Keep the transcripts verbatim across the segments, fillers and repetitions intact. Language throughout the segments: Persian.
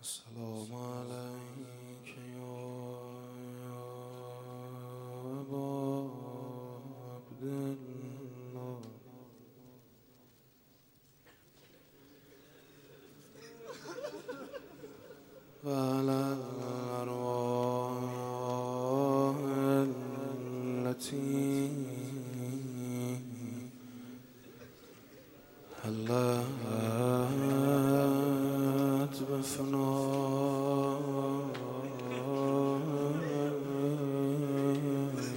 السلام عليك يا أبا عبد الله وعلى الأرواح التي هلت بفنائك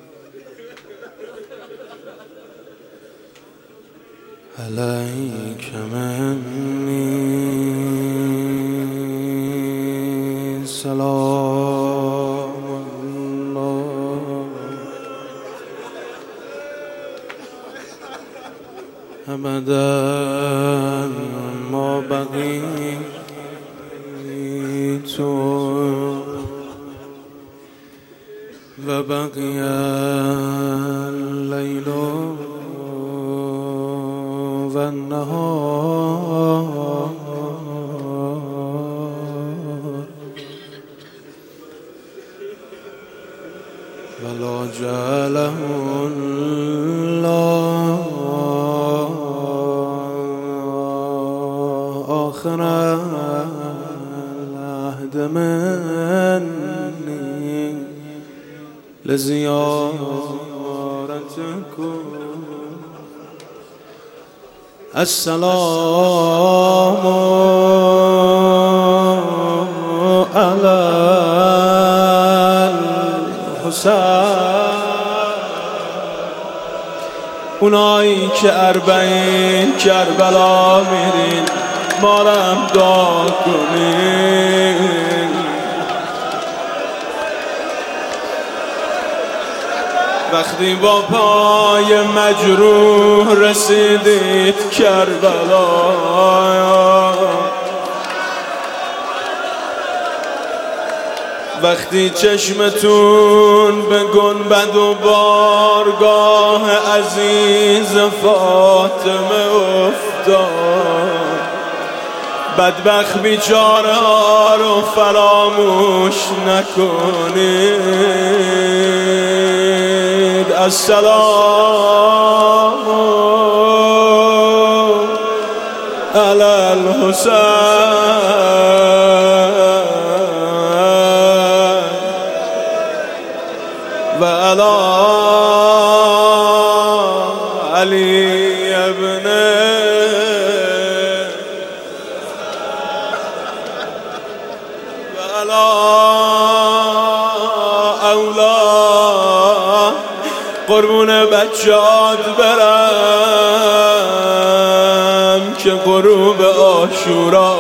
عليك مني سلام الله أبدا ما بقيت وبقي الليل والنهار ولا جعله الله آخر العهد مني لزيارتكم. السلام على الحسین. اونایی که اربعین کربلا میرین ما را امداد کنین. وقتی با پای مجروح رسیدید کربلا، وقتی چشمتون به گنبد و بارگاه عزیز فاطمه افتاد، بدبخت بیچاره ها رو فراموش نکنید. السلام علی الحسین و علی علی ابن و علی اولاد. قربون بچه‌ات برم که غروب عاشورا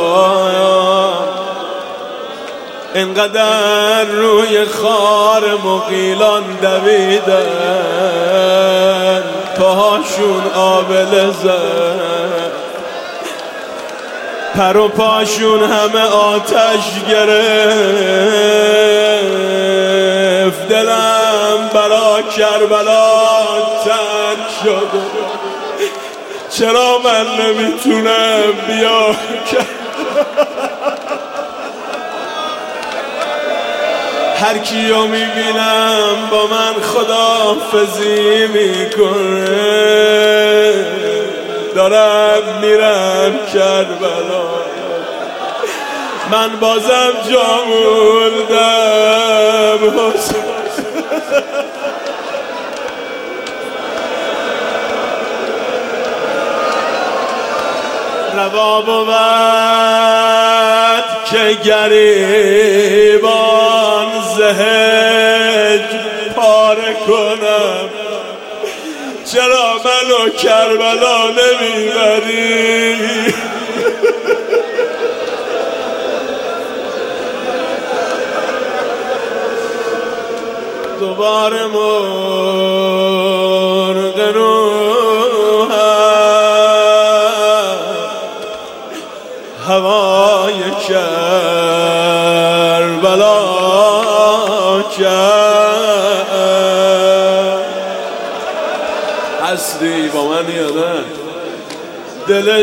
اینقدر روی خار مغیلان دویدن پاهاشون آبله زد، پر و پاشون همه آتش گرفت. دلم برا کربلا تنگ شده، چرا من نمیتونم بیام هر کیو میبینم با من خداحافظی میکنه. دارم میرم کربلا، من بازم جا موندم. روا بود که گریبان زهج پاره کنم، چرا منو کربلا نمیبری؟ دوباره مرغ روحم هوای کربلا کرد. هستی با من یا نه؟ دل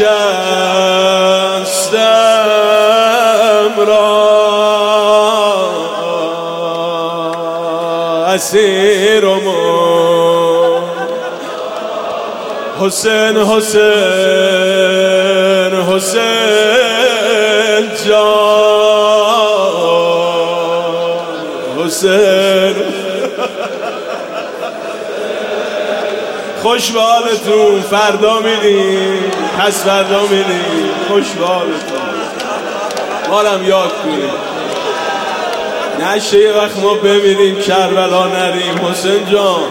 شکستم را اسیر و حسین حسین حسین جان حسین خوش به حالتون. فردا میریم، پس فردا میریم. خوش به حالتون. مارم یاد کنیم نشه یه وقت ما بمیریم کربلا نریم. حسین جان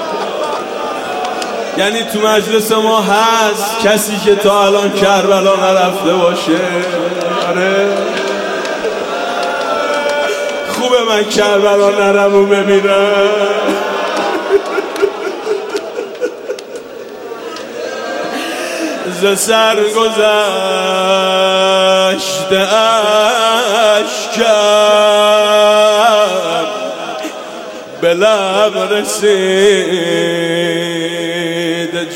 یعنی تو مجلس ما هست کسی که تا الان کربلا نرفته باشه؟ آره خوبه من کربلا نرم و ببینم. ز سر گذشته اشکم به لب رسید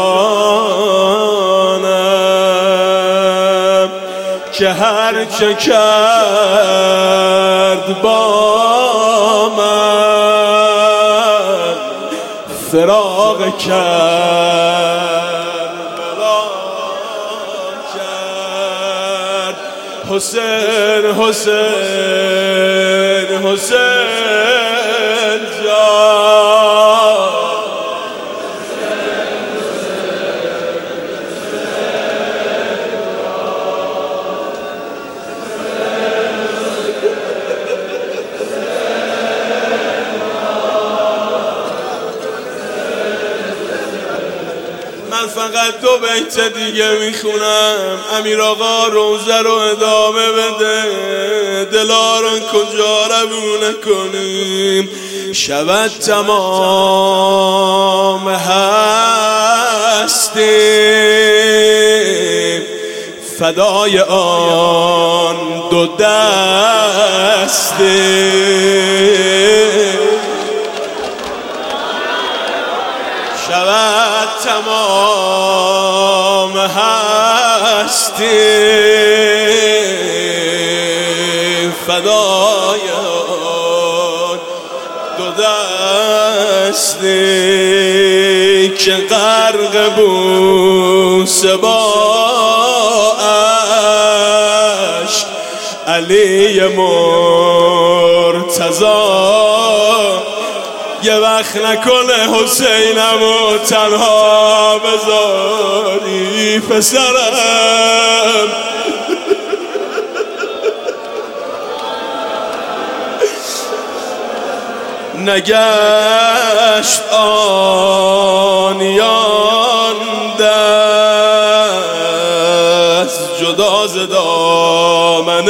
جانم که هر چه کرد با من فراق کرد بلا کرد. حسین حسین حسین جان من فقط دو بیت دیگه میخونم. امیر آقا روزه رو ادامه بده. دلاران کجا روونه کنیم شود تمام هستی فدای آن دو دستی. شود تمام هستی فدای دو دستی که غرق بوسه با عشق علی مرتضی یه وقت نکنه حسینمو تنها بذاری پسرم. نگشت آنیان دست جدا ز دامن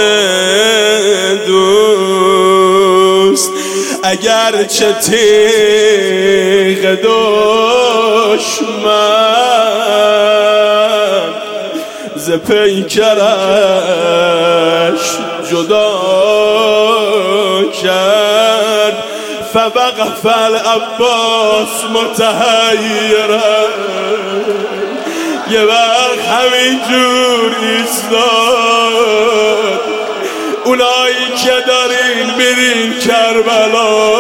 دوست اگر چه تیغ دشمن ز پیکرش جدا کرد. فوقف العباس متحیرا یه وقت همینجور ایستاد. اونایی که دارین میرین کربلا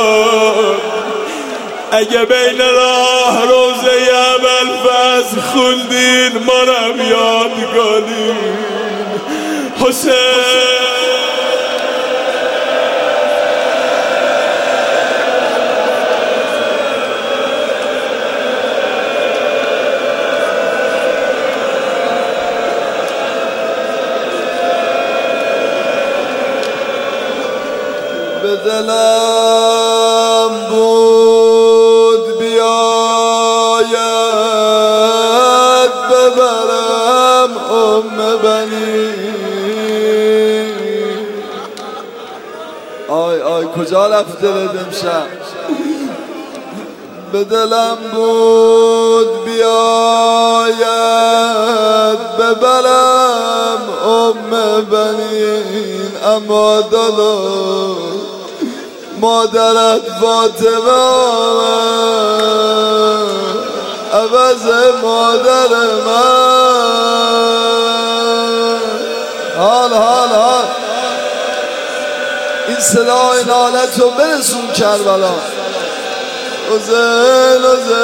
اگه بین راه روزه ابوالفضل خوندین منم یاد کنین. حسین به دلم بود بیاید ببرم ام بنی. آی آی کجا رفته بدم شب. به دلم بود بیاید ببرم ام بنی اما دلم مادرت فاطمه عوض مادر من حال حال حال این صدای نالت رو برسون کربلا. حسین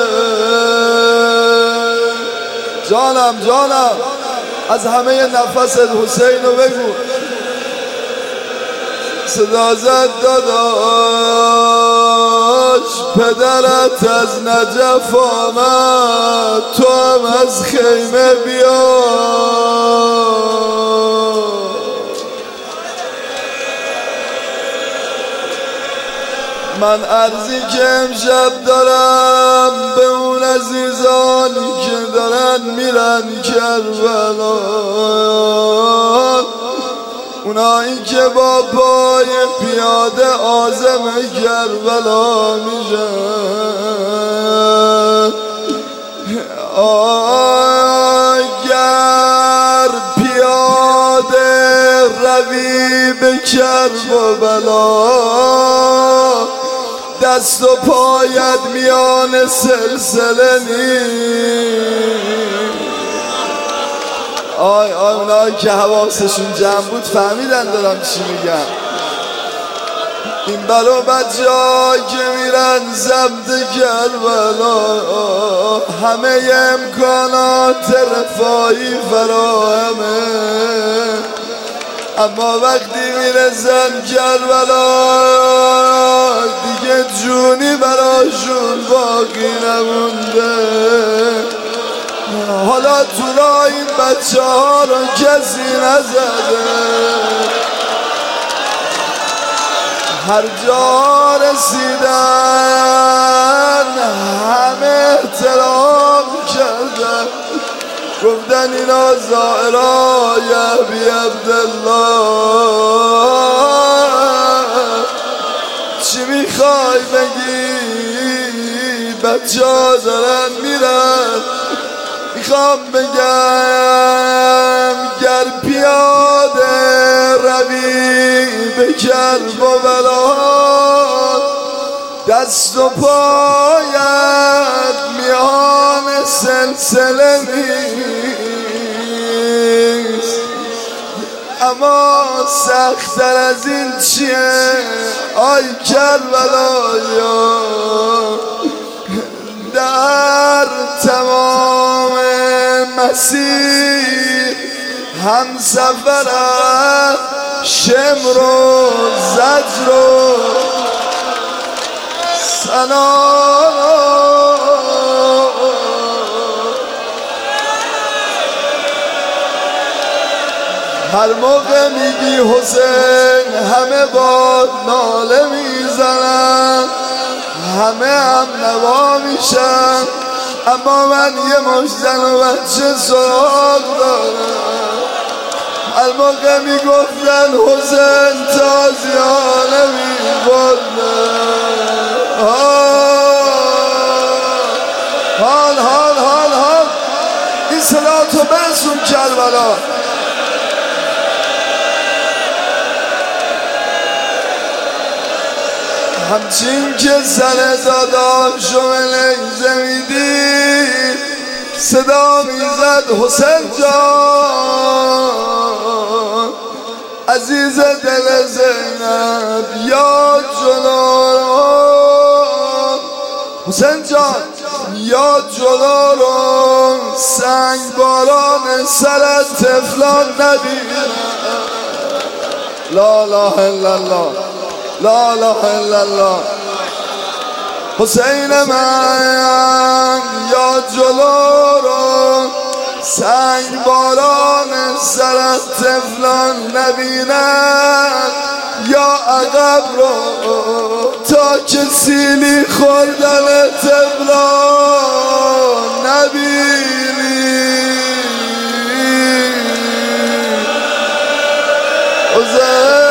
حسین جانم جانم از همه نفست حسین رو بگو. صدا زد داداش پدرت از نجف آمد، تو هم از خیمه بیا. من عرضی که امشب دارم به اون عزیزانی که دارن میرن کربلا، اونایی که با پای پیاده عازم کربلا میشن، اگر پیاده روی به کربلا، دست و پایت میان سلسله نیست. آی آی اونایی که حواسشون جمع بود فهمیدن دارم چی میگم. این بلا بچه‌ها که میرن ضبط کربلا، همه امکانات رفاهی فراهمه، اما وقتی میرسن کربلا دیگه جونی براشون باقی نمونده. حالا تو راه این بچه ها رو کسی نزده، هر جا رسیدن همه احترام کردن، گفتن اینا زائرای ابی عبدالله. چی میخوای بگی؟ بچه ها دارن میرن. میخوام بگم گر پیاده روی به کربلا، دست و پایت میان سلسله نیست. اما سخت‌تر از این چیه آی کربلایا؟ در تمام مسیر هم سفرم شمر و زجر و ثنا، هر موقع میگی حسین همه باد ناله میزنن، همه هم نوا میشن، اما من یه مش زن و بچه سراغ دارم. هر موقع میگفتن حسین تازیانه میبرده. حال حال حال حال این صدا تو برسون کربلا. همچین که سر داداشو نیزه میدی صدا میزد حسین جان، عزیز دل زینب یا جلو، حسین جان یا جلو رو سنگ باران سر طفلان ندیدم. لا اله الا الله، لا اله الا الله. حسین من یا جلو رو سنگ باران سر طفلان نبینم، یا عقب رو تا که سیلی خوردن طفلان نبینی. حسین